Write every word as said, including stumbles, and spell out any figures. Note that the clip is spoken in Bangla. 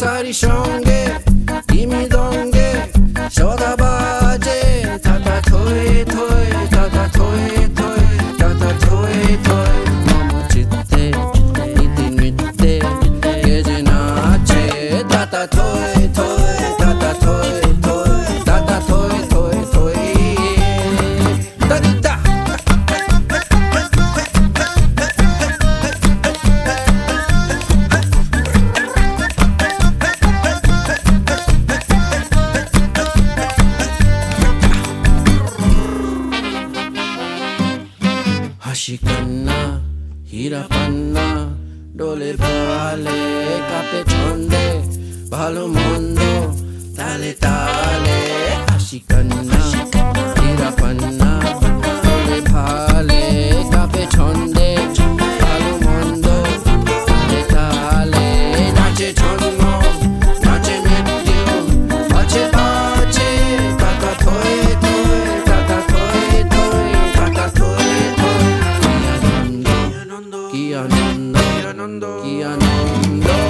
সারি সঙ্গে তিমি দঙ্গে সদা বাজে তাতা থয়ে থয়ে তাতা থয়ে থয়ে তাতা থয়ে থয়ে মম চিত্তে নীতি নৃত্যে কে যে নাচে তাতা থয়ে থয়ে তাতা থয়ে থয়ে তাতা থয়ে থয়ে থয়ে তাদিতা হাসি কান্না হীরা পান্না ডোলে ভালে কাপে ছন্দে ভালো মন্দ তালে তালে হাসি কান্না হীরা পান্না ডোলে ভালে কাপে ছন্দে ভালো মন্দ তালে তালে নাচে ছন্দ নাচে মৃত্যু আছে পাছে কাকা থয়ে থয়ে কাকা থয়ে থয়ে কাকা থয়ে থয়ে কি আনন্দ কি আনন্দ কি আনন্দ